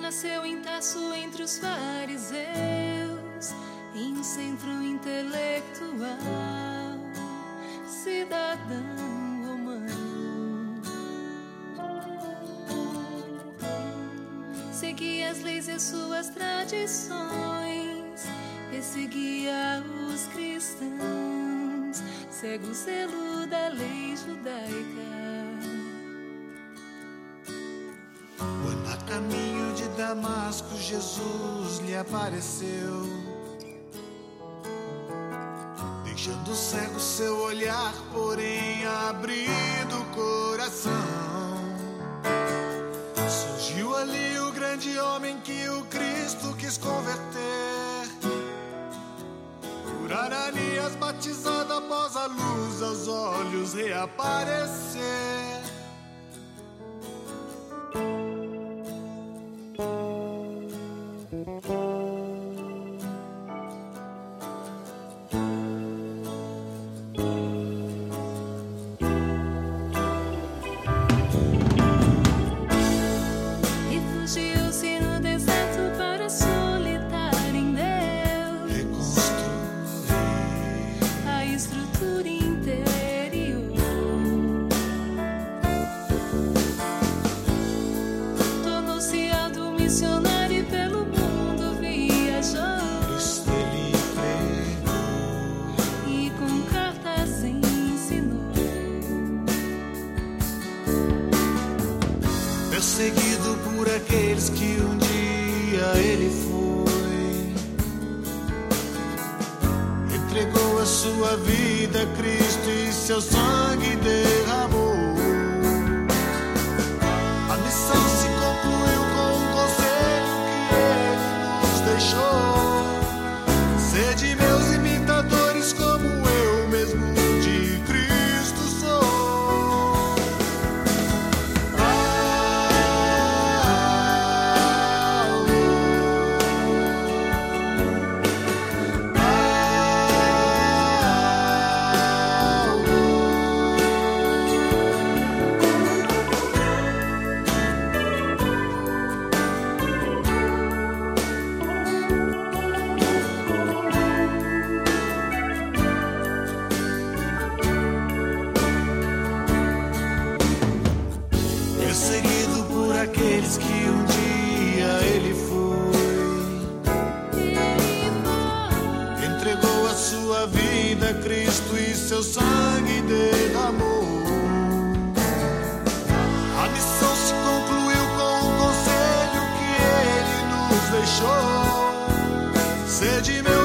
Nasceu em Tarso entre os fariseus, em um centro intelectual, cidadão romano. Seguia as leis e as suas tradições, perseguia os cristãos, cego o zelo da lei judaica. Quando a caminho de Damasco Jesus lhe apareceu, deixando cego seu olhar, porém abrindo o coração. Surgiu ali o grande homem que o Cristo quis converter. Por Ananias batizado após a luz aos olhos reaparecer. Refugiou-se no deserto para solitar em Deus, reconstruir a estrutura interior. Tornou-se alto missionário e pelo mundo viajou. Cristo ele pregou E com cartas ensinou. perseguido por aqueles que um dia ele foi, entregou a sua vida a Cristo e seu sangue derramou. A missão se concluiu com um conselho que ele nos deixou: sede meus imitadores como eu mesmo de Cristo sou. Perseguido por aqueles que um dia ele foi, entregou a sua vida a Cristo e seu sangue derramou. A missão se concluiu com o conselho que ele nos deixou: sede meu